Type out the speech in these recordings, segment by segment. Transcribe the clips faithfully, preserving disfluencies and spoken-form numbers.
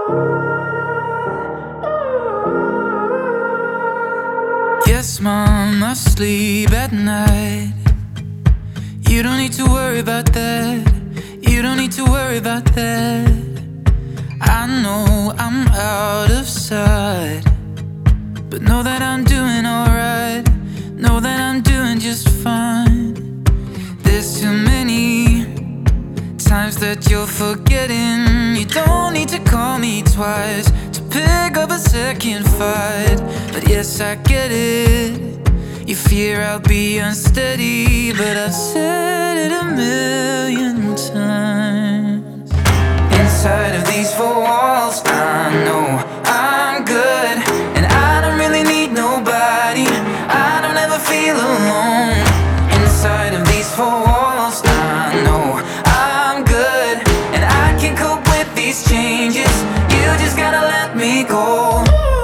Yes, mom, I sleep at night. You don't need to worry about that. You don't need to worry about that. I know I'm out of sight, but know that I'm doing alright. Know that I'm doing just fine. There's too many times that you're forgetting. You don't need to call me twice to pick up a second fight. But yes, I get it. You fear I'll be unsteady, but I've said it a million times. Inside of these four walls, I know I'm good, and I don't really need nobody. I don't ever feel alone. Inside of these four walls, I know I'm good, and I can cope with these changes. You just gotta let me go.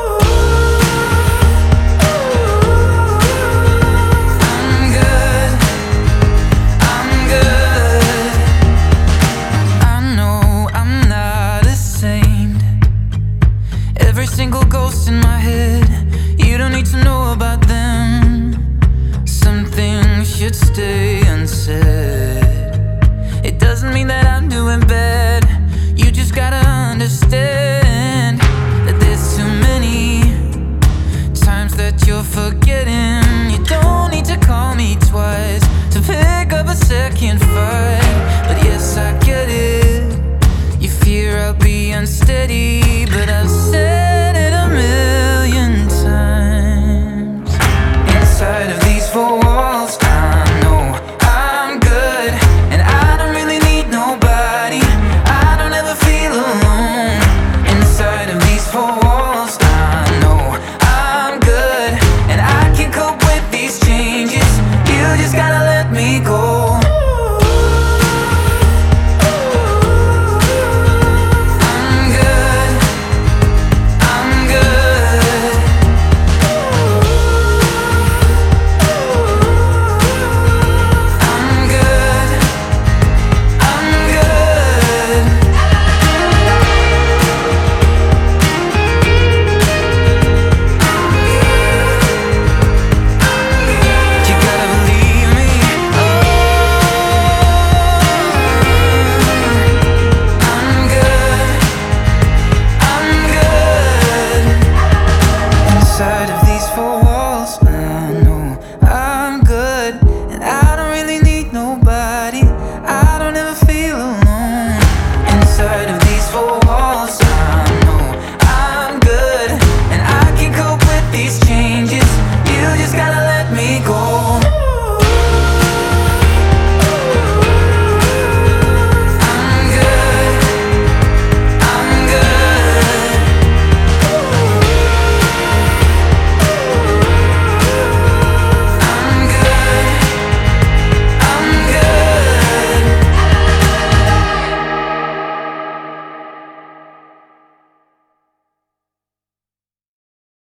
Every single ghost in my head, you don't need to know about them. Some things should stay unsaid. It doesn't mean that I'm doing bad. You just gotta understand that there's too many times that you're forgetting. You don't need to call me twice to pick up a second fight. But yes, I get it. You fear I'll be unsteady,